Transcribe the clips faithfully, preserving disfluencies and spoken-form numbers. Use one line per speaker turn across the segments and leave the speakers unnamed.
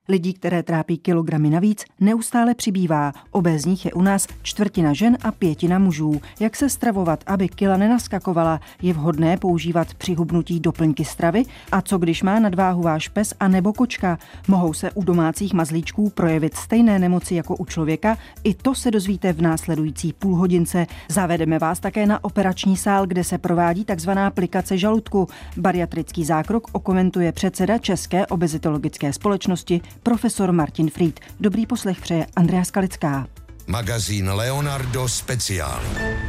Lidí, které trápí kilogramy navíc, neustále přibývá. Obézních je u nás čtvrtina žen a pětina mužů. Jak se stravovat, aby kila nenaskakovala? Je vhodné používat při hubnutí doplňky stravy? A co když má nadváhu váš pes a nebo kočka? Mohou se u domácích mazlíčků projevit stejné nemoci jako u člověka? I to se dozvíte v následující půlhodince. Zavedeme vás také na operační sál, kde se provádí takzvaná aplikace žaludku. Bariatrický zákrok okomentuje předseda České obezitologické společnosti profesor Martin Fried. Dobrý poslech přeje Andrea Skalická.
Magazín Leonardo Speciál.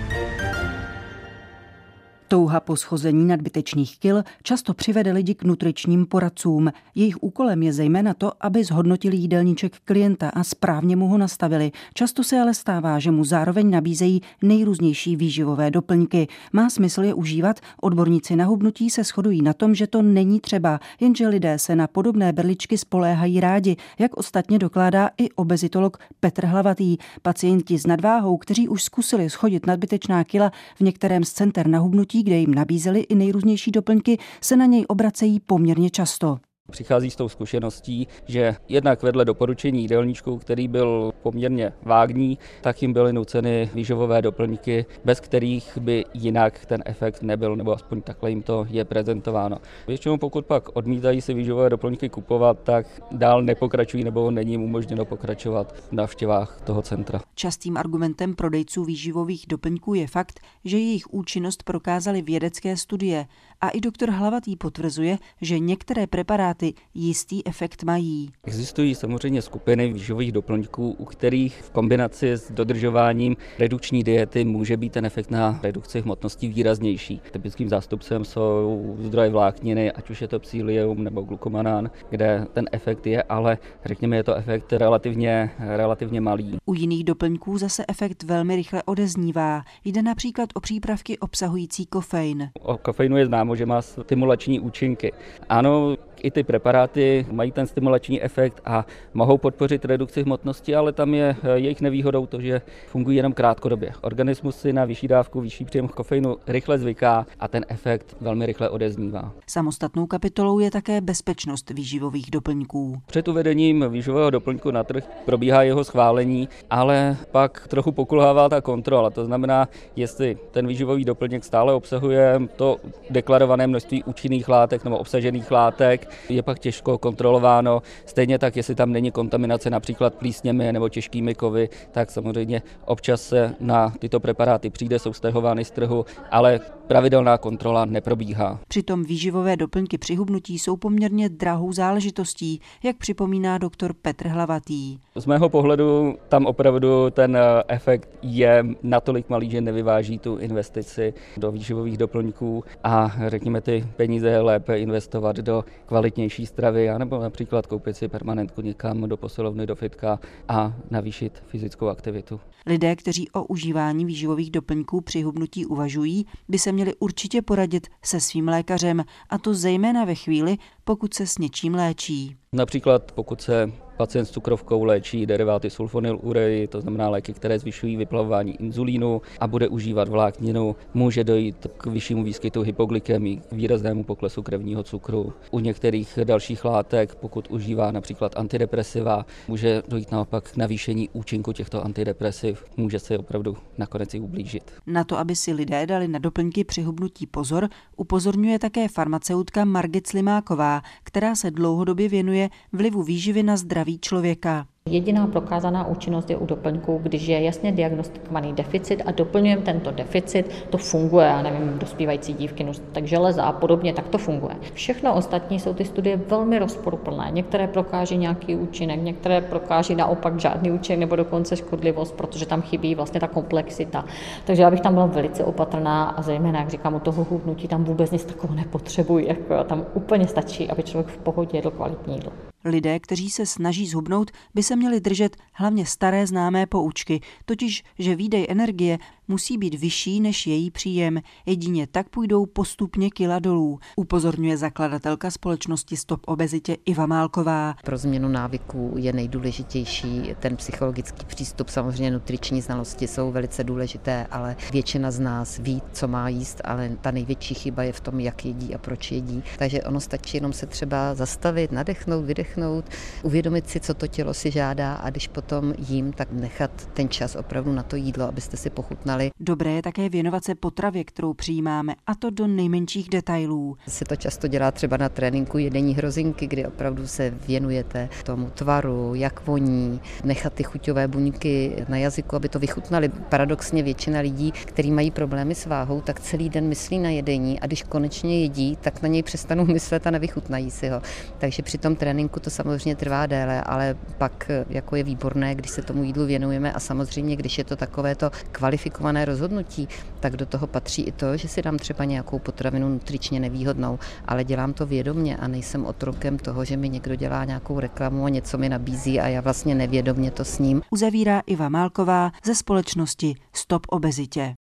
Touha po schození nadbytečných kil často přivede lidi k nutričním poradcům. Jejich úkolem je zejména to, aby zhodnotili jídelníček klienta a správně mu ho nastavili. Často se ale stává, že mu zároveň nabízejí nejrůznější výživové doplňky. Má smysl je užívat? Odborníci na hubnutí se shodují na tom, že to není třeba, jenže lidé se na podobné berličky spoléhají rádi, jak ostatně dokládá i obezitolog Petr Hlavatý. Pacienti s nadváhou, kteří už zkusili schodit nadbytečná kila v některém z center na hubnutí, kde jim nabízeli i nejrůznější doplňky, se na něj obracejí poměrně často.
Přichází s tou zkušeností, že jednak vedle doporučení jídelníčku, který byl poměrně vágní, tak jim byly nuceny výživové doplňky, bez kterých by jinak ten efekt nebyl, nebo aspoň takhle jim to je prezentováno. Většinou pokud pak odmítají si výživové doplňky kupovat, tak dál nepokračují nebo není jim umožněno pokračovat v návštěvách toho centra.
Častým argumentem prodejců výživových doplňků je fakt, že jejich účinnost prokázaly vědecké studie a i doktor Hlavatý potvrzuje, že některé preparáty jistý efekt mají.
Existují samozřejmě skupiny výživových doplňků, u kterých v kombinaci s dodržováním redukční diety může být ten efekt na redukci hmotnosti výraznější. Typickým zástupcem jsou zdroje vlákniny, ať už je to psyllium nebo glukomanán, kde ten efekt je, ale řekněme, je to efekt relativně, relativně malý.
U jiných doplňků zase efekt velmi rychle odeznívá. Jde například o přípravky obsahující kofein.
O kofeinu je známo, že má stimulační účinky. Ano, i ty preparáty mají ten stimulační efekt a mohou podpořit redukci hmotnosti, ale tam je jejich nevýhodou to, že fungují jenom krátkodobě. Organismus si na vyšší dávku, vyšší příjem kofeinu rychle zvyká a ten efekt velmi rychle odeznívá.
Samostatnou kapitolou je také bezpečnost výživových doplňků.
Před uvedením výživového doplňku na trh probíhá jeho schválení, ale pak trochu pokulhává ta kontrola. To znamená, jestli ten výživový doplněk stále obsahuje to deklarované množství účinných látek nebo obsažených látek, je pak těžko kontrolováno. Stejně tak, jestli tam není kontaminace například plísněmi nebo těžkými kovy, tak samozřejmě občas se na tyto preparáty přijde, jsou stahovány z trhu, ale pravidelná kontrola neprobíhá.
Přitom výživové doplňky při hubnutí jsou poměrně drahou záležitostí, jak připomíná doktor Petr Hlavatý.
Z mého pohledu tam opravdu ten efekt je natolik malý, že nevyváží tu investici do výživových doplňků a řekněme ty peníze je lépe investovat do kvalitnější stravy, anebo například koupit si permanentku někam do posilovny, do fitka a navýšit fyzickou aktivitu.
Lidé, kteří o užívání výživových doplňků při hubnutí uvažují, by se měli určitě poradit se svým lékařem, a to zejména ve chvíli, pokud se s něčím léčí.
Například pokud se pacient s cukrovkou léčí deriváty sulfonylureji, to znamená léky, které zvyšují vyplavování inzulínu a bude užívat vlákninu, může dojít k vyššímu výskytu hypoglykemii, k výraznému poklesu krevního cukru. U některých dalších látek, pokud užívá například antidepresiva, může dojít naopak k navýšení účinku těchto antidepresiv, může se opravdu nakonec i ublížit.
Na to, aby si lidé dali na doplňky při hubnutí pozor, upozorňuje také farmaceutka Margit Slimáková, která se dlouhodobě věnuje vlivu výživy na zdraví člověka.
Jediná prokázaná účinnost je u doplňků, když je jasně diagnostikovaný deficit a doplňujeme tento deficit, to funguje, já nevím, dospívající dívky, tak železa a podobně, tak to funguje. Všechno ostatní jsou ty studie velmi rozporuplné. Některé prokáží nějaký účinek, některé prokáží naopak žádný účinek nebo dokonce škodlivost, protože tam chybí vlastně ta komplexita. Takže já bych tam byla velice opatrná a zejména, jak říkám, u toho hubnutí tam vůbec nic takového nepotřebuji. Jako tam úplně stačí, aby člověk v pohodě jedl kvalitní jídlo.
Lidé, kteří se snaží zhubnout, by se měli držet hlavně staré známé poučky, totiž, že výdej energie musí být vyšší než její příjem. Jedině tak půjdou postupně kila dolů, upozorňuje zakladatelka společnosti Stop obezitě Iva Málková.
Pro změnu návyků je nejdůležitější ten psychologický přístup. Samozřejmě nutriční znalosti jsou velice důležité, ale většina z nás ví, co má jíst, ale ta největší chyba je v tom, jak jedí a proč jedí. Takže ono stačí jenom se třeba zastavit, nadechnout, vydechnout, uvědomit si, co to tělo si žádá a když potom jím, tak nechat ten čas opravdu na to jídlo, abyste si pochutnali.
Dobré je také věnovat se potravě, kterou přijímáme, a to do nejmenších detailů.
Se to často dělá třeba na tréninku jedení hrozinky, kdy opravdu se věnujete tomu tvaru, jak voní, nechat ty chuťové buňky na jazyku, aby to vychutnali. Paradoxně většina lidí, kteří mají problémy s váhou, tak celý den myslí na jedení a když konečně jedí, tak na něj přestanou myslet a nevychutnají si ho. Takže při tom tréninku to samozřejmě trvá déle, ale pak jako je výborné, když se tomu jídlu věnujeme a samozřejmě, když je to takovéto kvalifikované rozhodnutí, tak do toho patří i to, že si dám třeba nějakou potravinu nutričně nevýhodnou, ale dělám to vědomě a nejsem otrokem toho, že mi někdo dělá nějakou reklamu a něco mi nabízí a já vlastně nevědomě to sním.
Uzavírá Iva Málková ze společnosti Stop obezitě.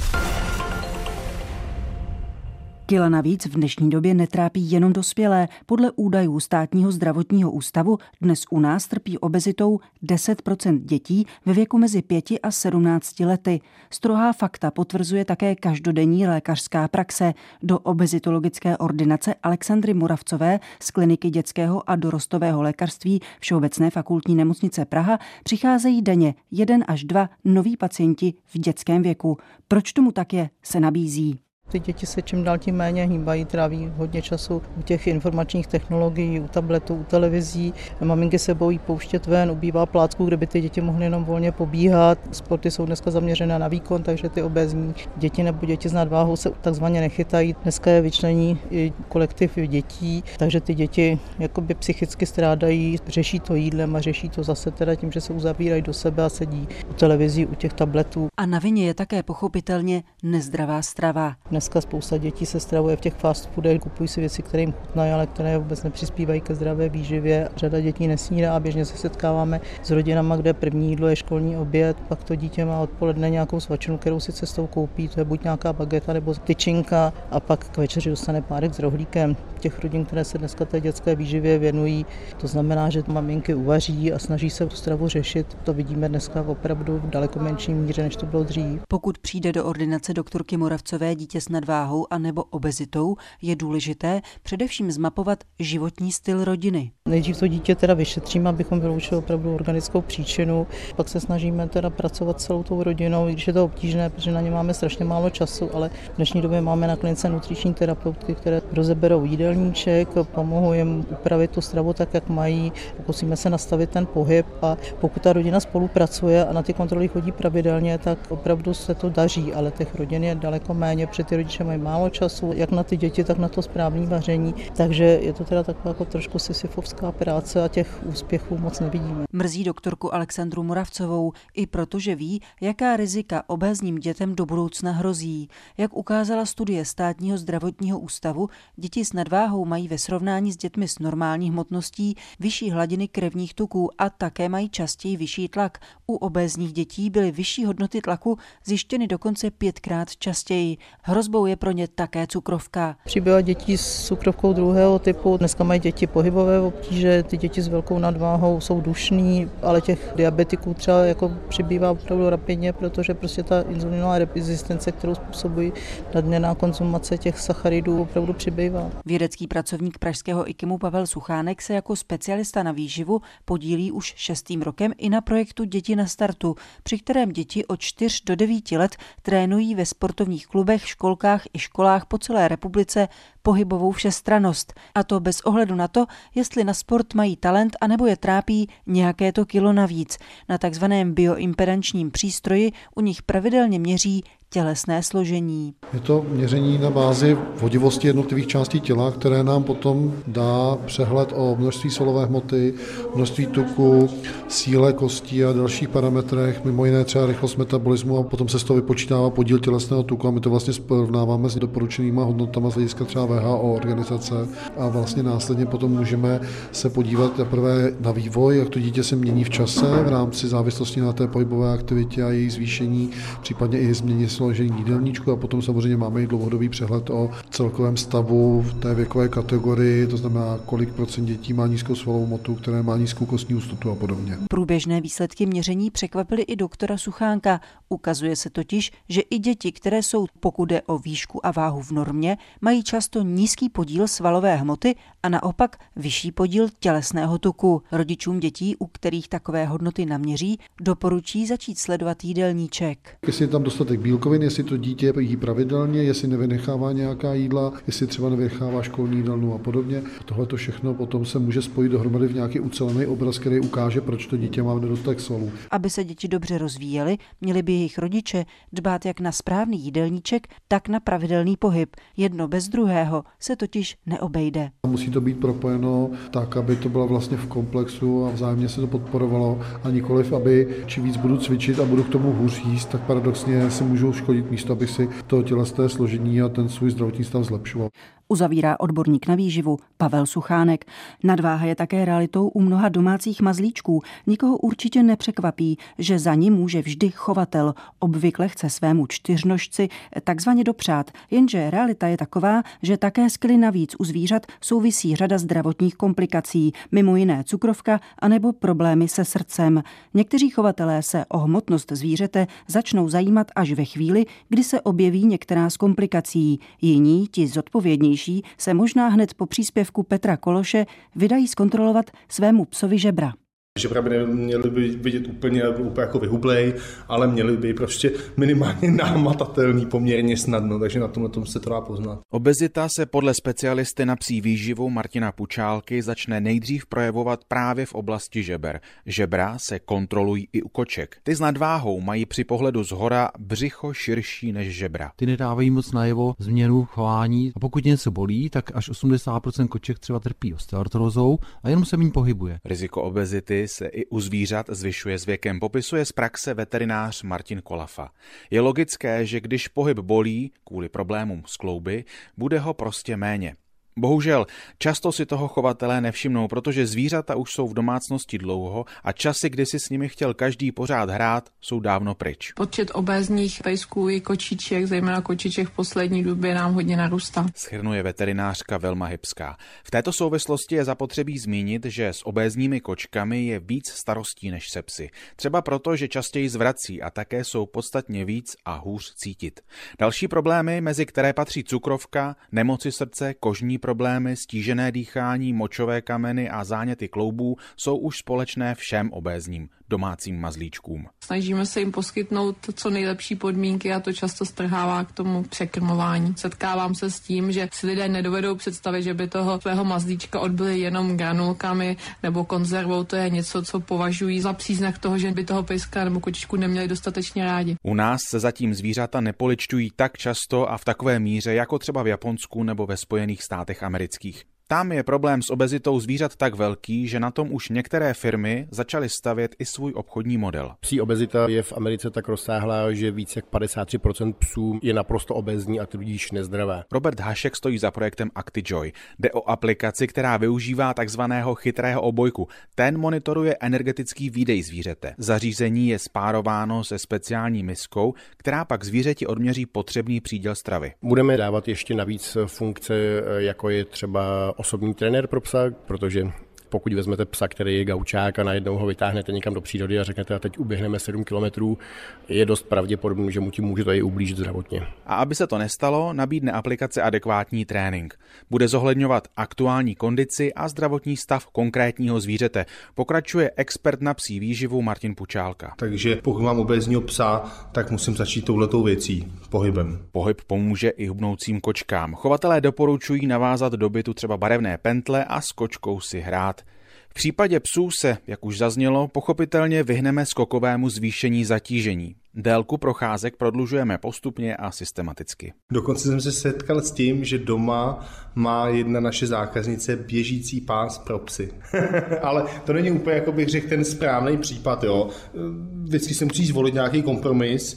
Kila navíc v dnešní době netrápí jenom dospělé. Podle údajů Státního zdravotního ústavu dnes u nás trpí obezitou deset procent dětí ve věku mezi pěti a sedmnácti lety. Strohá fakta potvrzuje také každodenní lékařská praxe. Do obezitologické ordinace Alexandry Moravcové z kliniky dětského a dorostového lékařství Všeobecné fakultní nemocnice Praha přicházejí denně jeden až dva noví pacienti v dětském věku. Proč tomu tak je, se nabízí.
Ty děti se čím dál tím méně hýbají, tráví hodně času u těch informačních technologií, u tabletů, u televizí. Maminky se bojí pouštět ven, ubývá plácků, kde by ty děti mohly jenom volně pobíhat. Sporty jsou dneska zaměřené na výkon, takže ty obézní děti nebo děti s nadváhou se takzvaně nechytají. Dneska je vyčlení i kolektiv dětí, takže ty děti jakoby psychicky strádají, řeší to jídlem a řeší to zase teda tím, že se uzavírají do sebe a sedí u televizí, u těch tabletů.
A na vině je také pochopitelně nezdravá strava.
Dneska spousta dětí se stravuje v těch fast foodech, kupují si věci, které jim chutnají, ale které vůbec nepřispívají ke zdravé výživě. Řada dětí nesnídá a běžně se setkáváme s rodinama, kde první jídlo je školní oběd, pak to dítě má odpoledne nějakou svačinu, kterou si cestou koupí, to je buď nějaká bageta nebo tyčinka a pak k večeři dostane párek s rohlíkem. Těch rodin, které se dneska té dětské výživě věnují, to znamená, že maminky uvaří a snaží se tu stravu řešit. To vidíme dneska opravdu v daleko menší míře, než to bylo dřív.
Pokud přijde do ordinace doktorky Moravcové dítě s nadváhou a nebo obezitou, je důležité především zmapovat životní styl rodiny.
Nejdřív to dítě teda vyšetříme, abychom vyloučili opravdu organickou příčinu, pak se snažíme teda pracovat celou tou rodinou, i když je to obtížné, protože na ně máme strašně málo času, ale v dnešní době máme na klinice nutriční terapeutky, které rozeberou jídelníček, pomohou jim upravit tu stravu tak, jak mají, pokusíme se nastavit ten pohyb a pokud ta rodina spolupracuje a na ty kontroly chodí pravidelně, tak opravdu se to daří, ale těch rodin je daleko méně, protože ty rodiče mají málo času, jak na ty děti, tak na to správné vaření, takže je to teda taková jako trošku sisyfovská práce a těch úspěchů moc nevidíme.
Mrzí doktorku Alexandru Moravcovou i protože ví, jaká rizika obézním dětem do budoucna hrozí. Jak ukázala studie Státního zdravotního ústavu, děti s nadváhou mají ve srovnání s dětmi s normální hmotností vyšší hladiny krevních tuků a také mají častěji vyšší tlak. U obézních dětí byly vyšší hodnoty tlaku zjištěny dokonce pětkrát častěji. Hrozbou je pro ně také cukrovka.
Přibývá dětí s cukrovkou druhého typu. Dneska mají děti pohybové obtíže, ty děti s velkou nadváhou jsou dušný, ale těch diabetiků třeba jako přibývá opravdu rapidně, protože prostě ta inzulinová rezistence, kterou způsobují nadměrná konzumace těch sacharidů, opravdu přibývá.
Vědecký pracovník pražského IKIMu Pavel Suchánek se jako specialista na výživu podílí už šestým rokem i na projektu Děti na startu, při kterém děti od čtyř do devíti let trénují ve sportovních klubech, školkách i školách po celé republice pohybovou všestrannost. A to bez ohledu na to, jestli na sport mají talent anebo je trápí nějaké to kilo navíc. Na takzvaném bioimpedančním přístroji u nich pravidelně měří tělesné složení.
Je to měření na bázi vodivosti jednotlivých částí těla, které nám potom dá přehled o množství svalové hmoty, množství tuku, síle kostí a dalších parametrech, mimo jiné třeba rychlost metabolismu a potom se z toho vypočítává podíl tělesného tuku a my to vlastně porovnáváme s doporučenýma hodnotama z hlediska třeba V H O organizace a vlastně následně potom můžeme se podívat teprve na vývoj, jak to dítě se mění v čase v rámci závislosti na té pohybové aktivitě a její zvýšení, případně i změně složení jídelníčku a potom samozřejmě máme i dlouhodobý přehled o celkovém stavu v té věkové kategorii, to znamená, kolik procent dětí má nízkou svalovou hmotu, které má nízkou kostní hustotu a podobně.
Průběžné výsledky měření překvapily i doktora Suchánka. Ukazuje se totiž, že i děti, které jsou, pokud jde o výšku a váhu v normě, mají často nízký podíl svalové hmoty a naopak vyšší podíl tělesného tuku. Rodičům dětí, u kterých takové hodnoty naměří, doporučí začít sledovat jídelníček.
Jestli je tam dostatek bílkovin, jestli to dítě jí pravidelně, jestli nevynechává nějaká jídla, jestli třeba nevynechává školní jídelnu a podobně. Tohle to všechno potom se může spojit dohromady v nějaký ucelený obraz, který ukáže, proč to dítě má nedostatek svalů.
Aby se děti dobře rozvíjely, měli by jejich rodiče dbát jak na správný jídelníček, tak na pravidelný pohyb. Jedno bez druhého se totiž neobejde.
Musí to být propojeno tak, aby to bylo vlastně v komplexu a vzájemně se to podporovalo a nikoliv, aby čím víc budu cvičit a budu k tomu hůř jíst, tak paradoxně si můžu škodit místo, abych si to tělesné složení a ten svůj zdravotní stav zlepšoval.
Uzavírá odborník na výživu Pavel Suchánek. Nadváha je také realitou u mnoha domácích mazlíčků. Nikoho určitě nepřekvapí, že za ní může vždy chovatel. Obvykle chce svému čtyřnožci takzvaně dopřát, jenže realita je taková, že také s kily navíc u zvířat souvisí řada zdravotních komplikací, mimo jiné cukrovka anebo problémy se srdcem. Někteří chovatelé se o hmotnost zvířete začnou zajímat až ve chvíli, kdy se objeví některá z komplikací. Jiní, ti zodpovědní, se možná hned po příspěvku Petra Kološe vydají zkontrolovat svému psovi žebra.
Žebra by neměly by vidět úplně, úplně jako vyhublej, ale měly by prostě minimálně námatatelný poměrně snadno, takže na tomhle tom se to dá poznat.
Obezita se podle specialisty na psí výživu Martina Pučálky začne nejdřív projevovat právě v oblasti žeber. Žebra se kontrolují i u koček. Ty s nadváhou mají při pohledu zhora břicho širší než žebra.
Ty nedávají moc najevo změnu chování a pokud něco bolí, tak až osmdesát procent koček třeba trpí osteoartrózou a jenom se méně pohybuje.
Riziko obezity se i u zvířat zvyšuje s věkem, popisuje z praxe veterinář Martin Kolafa. Je logické, že když pohyb bolí kvůli problémům s klouby, bude ho prostě méně. Bohužel, často si toho chovatelé nevšimnou, protože zvířata už jsou v domácnosti dlouho a časy, kdy si s nimi chtěl každý pořád hrát, jsou dávno pryč.
Počet obézních pejsků i kočiček, zejména kočiček v poslední době nám hodně narůstá.
Shrnuje veterinářka Velma Hybská. V této souvislosti je zapotřebí zmínit, že s obézními kočkami je víc starostí než se psy. Třeba proto, že častěji zvrací a také jsou podstatně víc a hůř cítit. Další problémy, mezi které patří cukrovka, nemoci srdce, kožní problémy, stížené dýchání, močové kameny a záněty kloubů jsou už společné všem obézním domácím mazlíčkům.
Snažíme se jim poskytnout co nejlepší podmínky a to často strhává k tomu překrmování. Setkávám se s tím, že si lidé nedovedou představit, že by toho svého mazlíčka odbyli jenom granulkami nebo konzervou. To je něco, co považují za příznak toho, že by toho pejska nebo kočičku neměli dostatečně rádi.
U nás se zatím zvířata nepoličtují tak často a v takové míře, jako třeba v Japonsku nebo ve Spojených státech amerických. Tam je problém s obezitou zvířat tak velký, že na tom už některé firmy začaly stavět i svůj obchodní model.
Psí obezita je v Americe tak rozsáhlá, že víc jak padesát tři procent psů je naprosto obézní a tudíž nezdravé.
Robert Hašek stojí za projektem ActiJoy. Jde o aplikaci, která využívá takzvaného chytrého obojku. Ten monitoruje energetický výdej zvířete. Zařízení je spárováno se speciální miskou, která pak zvířeti odměří potřebný příděl stravy.
Budeme dávat ještě navíc funkce, jako je třeba osobní trenér pro psa, protože pokud vezmete psa, který je gaučák a najednou ho vytáhnete někam do přírody a řeknete, a teď uběhneme sedm kilometrů, je dost pravděpodobné, že mu tím může to i ublížit zdravotně.
A aby se to nestalo, nabídne aplikace adekvátní trénink. Bude zohledňovat aktuální kondici a zdravotní stav konkrétního zvířete. Pokračuje expert na psí výživu Martin Pučálka.
Takže pokud mám obézního psa, tak musím začít touhletou věcí, pohybem.
Pohyb pomůže i hubnoucím kočkám. Chovatelé doporučují navázat do bytu třeba barevné pentle a s kočkou si hrát. V případě psů se, jak už zaznělo, pochopitelně vyhneme skokovému zvýšení zatížení. Délku procházek prodlužujeme postupně a systematicky.
Dokonce jsem se setkal s tím, že doma má jedna naše zákaznice běžící pás pro psy. Ale to není úplně, jako bych řekl, ten správný případ. Jo. Vždycky se musí zvolit nějaký kompromis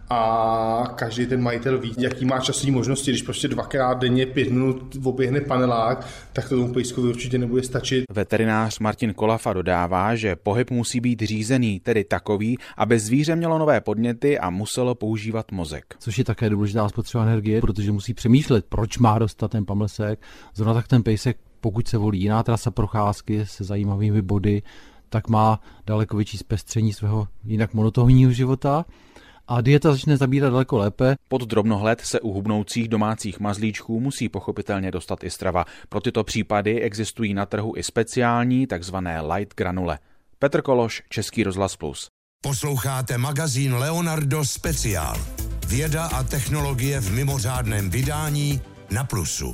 a každý ten majitel ví, jaký má časové možnosti. Když prostě dvakrát denně pět minut oběhne panelák, tak to tomu pejskovi určitě nebude stačit.
Veterinář Martin Kolafa dodává, že pohyb musí být řízený, tedy takový, aby zvíře mělo nové podněty a muselo používat mozek.
Což je také důležitá spotřeba energie, protože musí přemýšlet, proč má dostat ten pamlsek. Zrovna tak ten pejsek, pokud se volí jiná trasa procházky se zajímavými body, tak má daleko větší zpestření svého jinak monotónního života a dieta začne zabírat daleko lépe.
Pod drobnohled se u hubnoucích domácích mazlíčků musí pochopitelně dostat i strava. Pro tyto případy existují na trhu i speciální takzvané light granule. Petr Kološ, Český rozhlas Plus.
Posloucháte magazín Leonardo Speciál. Věda a technologie v mimořádném vydání na Plusu.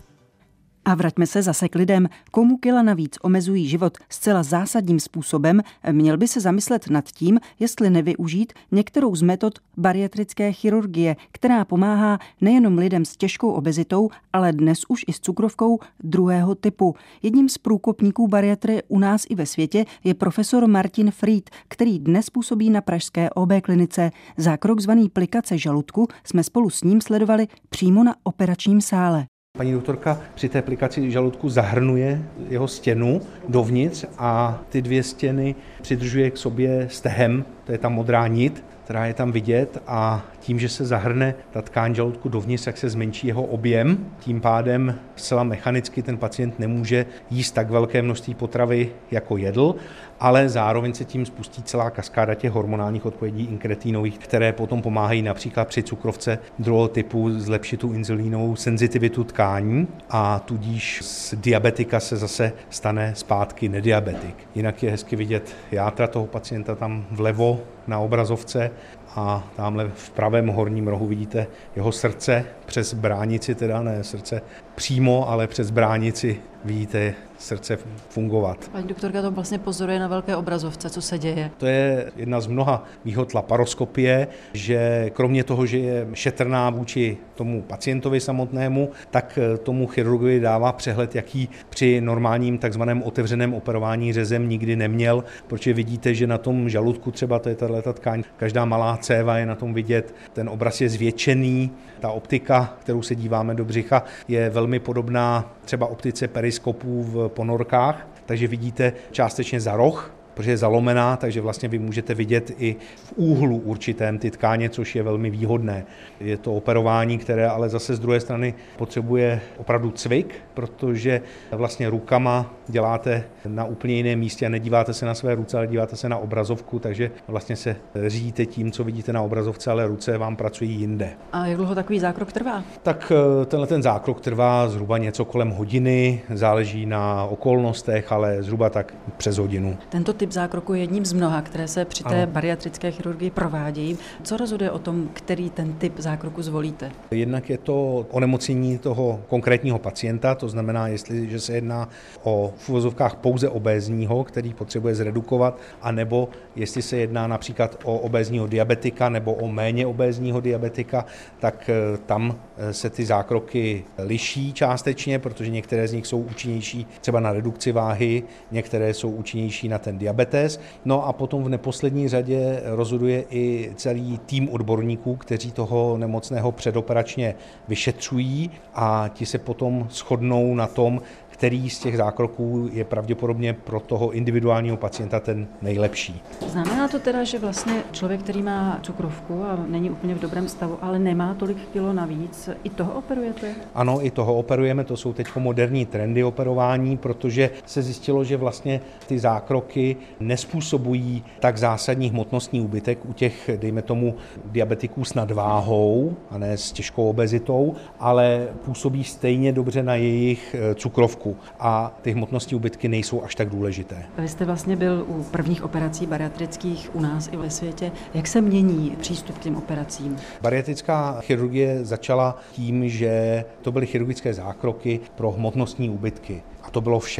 A vraťme se zase k lidem. Komu kila navíc omezují život zcela zásadním způsobem, měl by se zamyslet nad tím, jestli nevyužít některou z metod bariatrické chirurgie, která pomáhá nejenom lidem s těžkou obezitou, ale dnes už i s cukrovkou druhého typu. Jedním z průkopníků bariatrie u nás i ve světě je profesor Martin Fried, který dnes působí na pražské O B klinice. Zákrok zvaný plikace žaludku jsme spolu s ním sledovali přímo na operačním sále.
Paní doktorka při té aplikaci žaludku zahrnuje jeho stěnu dovnitř a ty dvě stěny přidržuje k sobě stehem, to je ta modrá nit, která je tam vidět a tím, že se zahrne ta tkáň žaludku dovnitř, tak se zmenší jeho objem. Tím pádem zcela mechanicky ten pacient nemůže jíst tak velké množství potravy, jako jedl, ale zároveň se tím spustí celá kaskáda těch hormonálních odpovědí inkretinových, které potom pomáhají například při cukrovce druhého typu zlepšit tu inzulínovou senzitivitu tkání a tudíž z diabetika se zase stane zpátky nediabetik. Jinak je hezky vidět játra toho pacienta tam vlevo na obrazovce a tamhle v pravém horním rohu vidíte jeho srdce přes bránici, teda ne srdce přímo, ale přes bránici vidíte srdce fungovat.
Paní doktorka to vlastně pozoruje na velké obrazovce, co se děje.
To je jedna z mnoha výhod laparoskopie, že kromě toho, že je šetrná vůči tomu pacientovi samotnému, tak tomu chirurgovi dává přehled, jaký při normálním takzvaném otevřeném operování řezem nikdy neměl, protože vidíte, že na tom žaludku třeba, to je tato tkáň, každá malá céva je na tom vidět, ten obraz je zvětšený, ta optika, kterou se díváme do břicha, je velmi podobná třeba optice periskopů v ponorkách, takže vidíte částečně za roh, protože je zalomená, takže vlastně vy můžete vidět i v úhlu určitém ty tkáně, což je velmi výhodné. Je to operování, které ale zase z druhé strany potřebuje opravdu cvik, protože vlastně rukama děláte na úplně jiném místě a nedíváte se na své ruce, ale díváte se na obrazovku, takže vlastně se řídíte tím, co vidíte na obrazovce, ale ruce vám pracují jinde.
A jak dlouho takový zákrok trvá?
Tak tenhle ten zákrok trvá zhruba něco kolem hodiny, záleží na okolnostech, ale zhruba tak přes hodinu.
Tento typ zákroku je jedním z mnoha, které se při té ano. bariatrické chirurgii provádějí. Co rozhoduje o tom, který ten typ zákroku zvolíte?
Jednak je to onemocnění toho konkrétního pacienta, to znamená, jestliže se jedná o v uvozovkách pouze obézního, který potřebuje zredukovat, anebo jestli se jedná například o obézního diabetika nebo o méně obézního diabetika, tak tam se ty zákroky liší částečně, protože některé z nich jsou účinnější třeba na redukci váhy, některé jsou účinnější na ten diabetes. No a potom v neposlední řadě rozhoduje i celý tým odborníků, kteří toho nemocného předoperačně vyšetřují a ti se potom shodnou na tom, který z těch zákroků je pravděpodobně pro toho individuálního pacienta ten nejlepší.
Znamená to teda, že vlastně člověk, který má cukrovku a není úplně v dobrém stavu, ale nemá tolik kilo navíc, i toho operujete?
Ano, i toho operujeme, to jsou teď moderní trendy operování, protože se zjistilo, že vlastně ty zákroky nespůsobují tak zásadní hmotnostní úbytek u těch, dejme tomu, diabetiků s nadváhou a ne s těžkou obezitou, ale působí stejně dobře na jejich cukrovku. A ty hmotnostní úbytky nejsou až tak důležité.
Vy jste vlastně byl u prvních operací bariatrických u nás i ve světě. Jak se mění přístup k těm operacím?
Bariatrická chirurgie začala tím, že to byly chirurgické zákroky pro hmotnostní úbytky. A to bylo vše.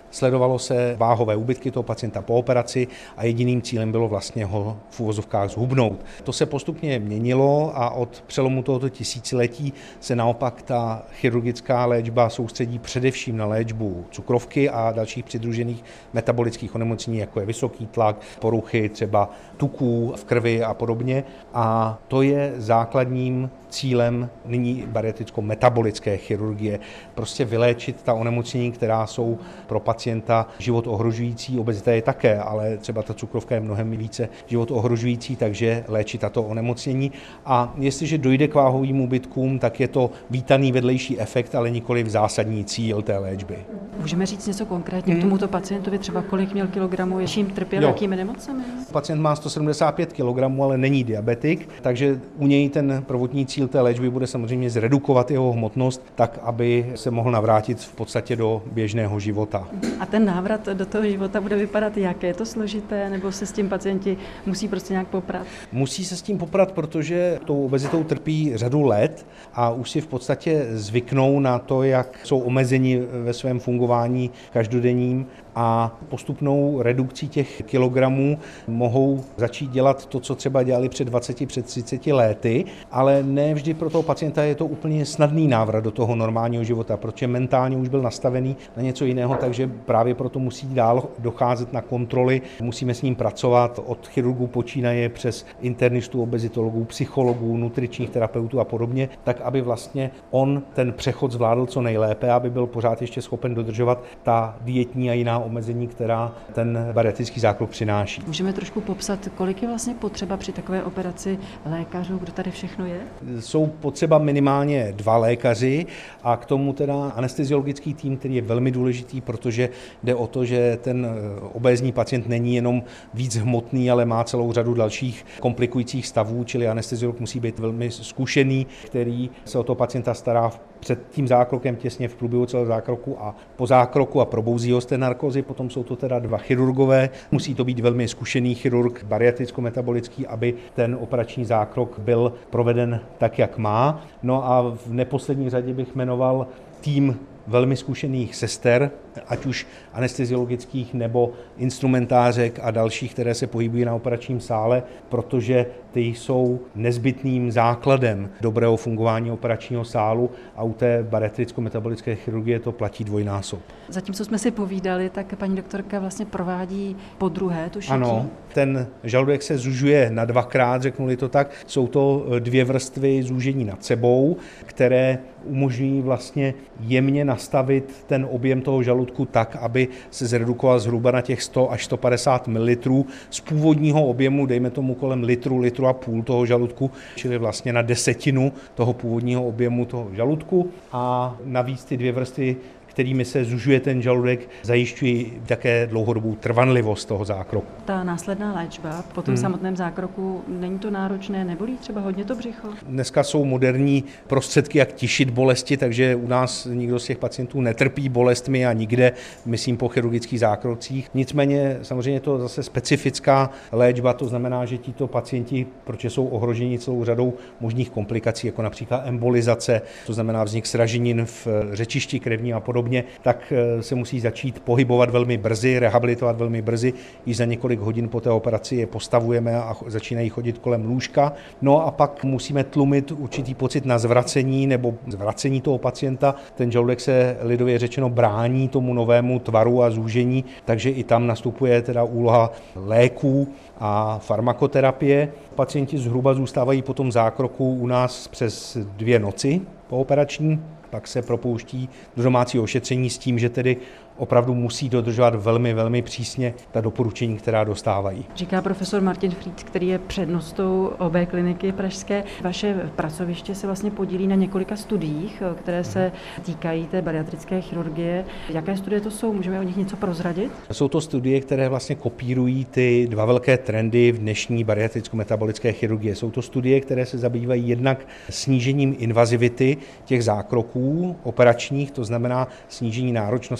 sledovalo se váhové úbytky toho pacienta po operaci a jediným cílem bylo vlastně ho v uvozovkách zhubnout. To se postupně měnilo a od přelomu tohoto tisíciletí se naopak ta chirurgická léčba soustředí především na léčbu cukrovky a dalších přidružených metabolických onemocnění, jako je vysoký tlak, poruchy třeba tuků v krvi a podobně. A to je základním cílem nyní bariatricko-metabolické chirurgie. Prostě vyléčit ta onemocnění, která jsou pro pacienta život ohrožující. Obezita je také, ale třeba ta cukrovka je mnohem více život ohrožující, takže léčit tato onemocnění. A jestliže dojde k váhovým úbytkům, tak je to vítaný vedlejší efekt, ale nikoli v zásadní cíl té léčby.
Můžeme říct něco konkrétně k tomuto pacientovi, třeba kolik měl kilogramů, čím trpěl, jakými nemocemi?
Pacient má sto sedmdesát pět kilogramů, ale není diabetik, takže u něj ten prvotní cíl té léčby bude samozřejmě zredukovat jeho hmotnost tak, aby se mohl navrátit v podstatě do běžného života.
A ten návrat do toho života bude vypadat jak? Je to složité, nebo se s tím pacienti musí prostě nějak poprat?
Musí se s tím poprat, protože tou obezitou trpí řadu let a už si v podstatě zvyknou na to, jak jsou omezeni ve svém fungování každodenním a postupnou redukcí těch kilogramů mohou začít dělat to, co třeba dělali před dvaceti, před třiceti lety, ale ne vždy pro toho pacienta je to úplně snadný návrat do toho normálního života, protože mentálně už byl nastavený na něco jiného, takže právě proto musí dál docházet na kontroly, musíme s ním pracovat od chirurgů počínaje přes internistů, obezitologů, psychologů, nutričních terapeutů a podobně, tak aby vlastně on ten přechod zvládl co nejlépe, aby byl pořád ještě schopen dodržovat ta dietní a jiná omezení, která ten bariatrický zákrok přináší.
Můžeme trošku popsat, kolik je vlastně potřeba při takové operaci lékařů, kdo tady všechno je?
Jsou potřeba minimálně dva lékaři a k tomu teda anesteziologický tým, který je velmi důležitý, protože jde o to, že ten obézní pacient není jenom víc hmotný, ale má celou řadu dalších komplikujících stavů, čili anesteziolog musí být velmi zkušený, který se o toho pacienta stará před tím zákrokem, těsně v průběhu celého zákroku a po zákroku a probouzí ho z té narkozy. Potom jsou to teda dva chirurgové. Musí to být velmi zkušený chirurg bariatricko-metabolický, aby ten operační zákrok byl proveden tak, jak má. No a v neposlední řadě bych jmenoval tým velmi zkušených sester, ať už anesteziologických nebo instrumentářek a dalších, které se pohybují na operačním sále, protože ty jsou nezbytným základem dobrého fungování operačního sálu a u té bariatricko-metabolické chirurgie to platí dvojnásob.
Zatímco jsme si povídali, tak paní doktorka vlastně provádí podruhé to šití.
Ano, ten žaludek se zužuje na dvakrát, řeknu-li to tak. Jsou to dvě vrstvy zúžení nad sebou, které umožňují vlastně jemně nastavit ten objem toho žaludku tak, aby se zredukoval zhruba na těch sto až sto padesát mililitrů z původního objemu, dejme tomu kolem litru, litru a půl toho žaludku, čili vlastně na desetinu toho původního objemu toho žaludku a navíc ty dvě vrstvy, kterými se zužuje ten žaludek, zajišťují také dlouhodobou trvanlivost toho zákroku.
Ta následná léčba po tom hmm. samotném zákroku, není to náročné, nebolí třeba hodně to břicho?
Dneska jsou moderní prostředky, jak tišit bolesti, takže u nás nikdo z těch pacientů netrpí bolestmi a nikde, myslím, po chirurgických zákrocích. Nicméně samozřejmě je to zase specifická léčba, to znamená, že tito pacienti, protože jsou ohroženi celou řadou možných komplikací, jako například embolizace, to znamená vznik sraženin v řečišti krevním a podobně, tak se musí začít pohybovat velmi brzy, rehabilitovat velmi brzy. Již za několik hodin po té operaci je postavujeme a začínají chodit kolem lůžka. No a pak musíme tlumit určitý pocit na zvracení nebo zvracení toho pacienta. Ten žaludek se lidově řečeno brání tomu novému tvaru a zúžení, takže i tam nastupuje teda úloha léků a farmakoterapie. Pacienti zhruba zůstávají po tom zákroku u nás přes dvě noci pooperační, pak se propouští do domácího ošetření s tím, že tedy opravdu musí dodržovat velmi, velmi přísně ta doporučení, která dostávají.
Říká profesor Martin Frýd, který je přednostou O B kliniky pražské. Vaše pracoviště se vlastně podílí na několika studiích, které se týkají té bariatrické chirurgie. Jaké studie to jsou? Můžeme o nich něco prozradit?
Jsou to studie, které vlastně kopírují ty dva velké trendy v dnešní bariatricko-metabolické chirurgie. Jsou to studie, které se zabývají jednak snížením invazivity těch zákroků operačních, to znamená snížení náročnosti pro pacienta,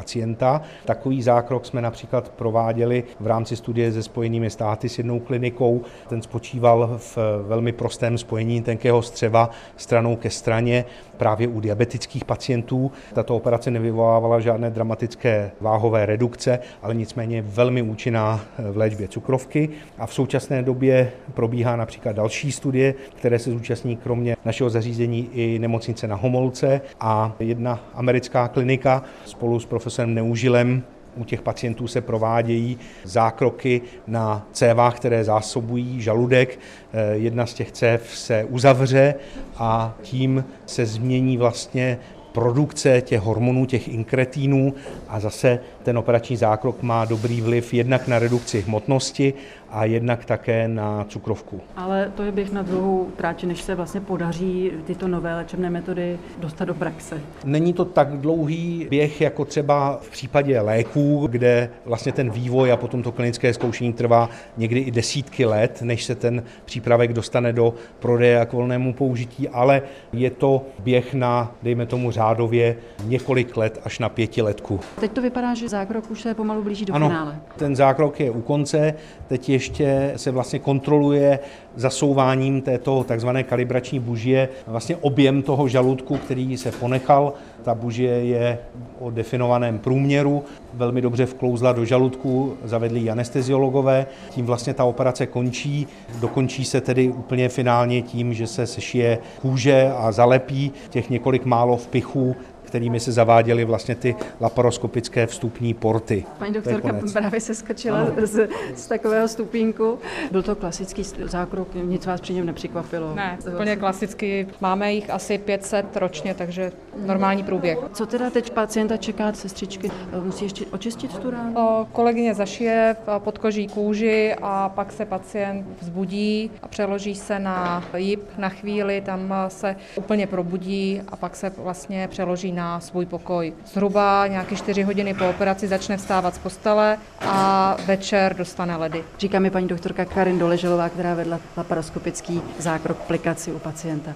pacienta. Takový zákrok jsme například prováděli v rámci studie se Spojenými státy s jednou klinikou. Ten spočíval v velmi prostém spojení tenkého střeva stranou ke straně právě u diabetických pacientů. Tato operace nevyvolávala žádné dramatické váhové redukce, ale nicméně velmi účinná v léčbě cukrovky. A v současné době probíhá například další studie, které se zúčastní kromě našeho zařízení i nemocnice na Homolce a jedna americká klinika spolu s profesorem Neužilem. U těch pacientů se provádějí zákroky na cévách, které zásobují žaludek. Jedna z těch cév se uzavře a tím se změní vlastně produkce těch hormonů, těch inkretínů a zase ten operační zákrok má dobrý vliv jednak na redukci hmotnosti a jednak také na cukrovku.
Ale to je běh na dlouhou tráť, než se vlastně podaří tyto nové léčebné metody dostat do praxe.
Není to tak dlouhý běh jako třeba v případě léků, kde vlastně ten vývoj a potom to klinické zkoušení trvá někdy i desítky let, než se ten přípravek dostane do prodeje a k volnému použití, ale je to běh na, dejme tomu řádově, několik let až na pětiletku.
Teď to vypadá, že zákrok už se pomalu blíží do
ano,
finále.
Ten zákrok je u konce, teď ještě se vlastně kontroluje zasouváním této takzvané kalibrační bužie vlastně objem toho žaludku, který se ponechal. Ta bužie je o definovaném průměru, velmi dobře vklouzla do žaludku, zavedli ji anesteziologové, tím vlastně ta operace končí. Dokončí se tedy úplně finálně tím, že se sešije kůže a zalepí těch několik málo vpichů, kterými se zaváděly vlastně ty laparoskopické vstupní porty.
Paní doktorka právě se skočila z, z takového stupínku. Byl to klasický zákrok, nic vás při něm nepřekvapilo?
Ne, úplně klasicky. Máme jich asi pět set ročně, takže normální průběh.
Co teda teď pacienta čeká, sestřičky? Musí ještě očistit tu ránu?
Kolegyně zašije podkoží kůži a pak se pacient vzbudí a přeloží se na jip na chvíli, tam se úplně probudí a pak se vlastně přeloží na svůj pokoj. Zhruba nějaké čtyři hodiny po operaci začne vstávat z postele a večer dostane ledy.
Říká mi paní doktorka Karin Doleželová, která vedla laparoskopický zákrok plikaci u pacienta.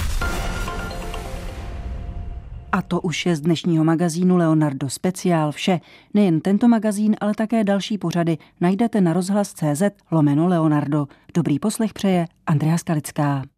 A to už je z dnešního magazínu Leonardo Speciál vše. Nejen tento magazín, ale také další pořady najdete na rozhlas tečka cé zet lomeno Leonardo. Dobrý poslech přeje Andrea Skalická.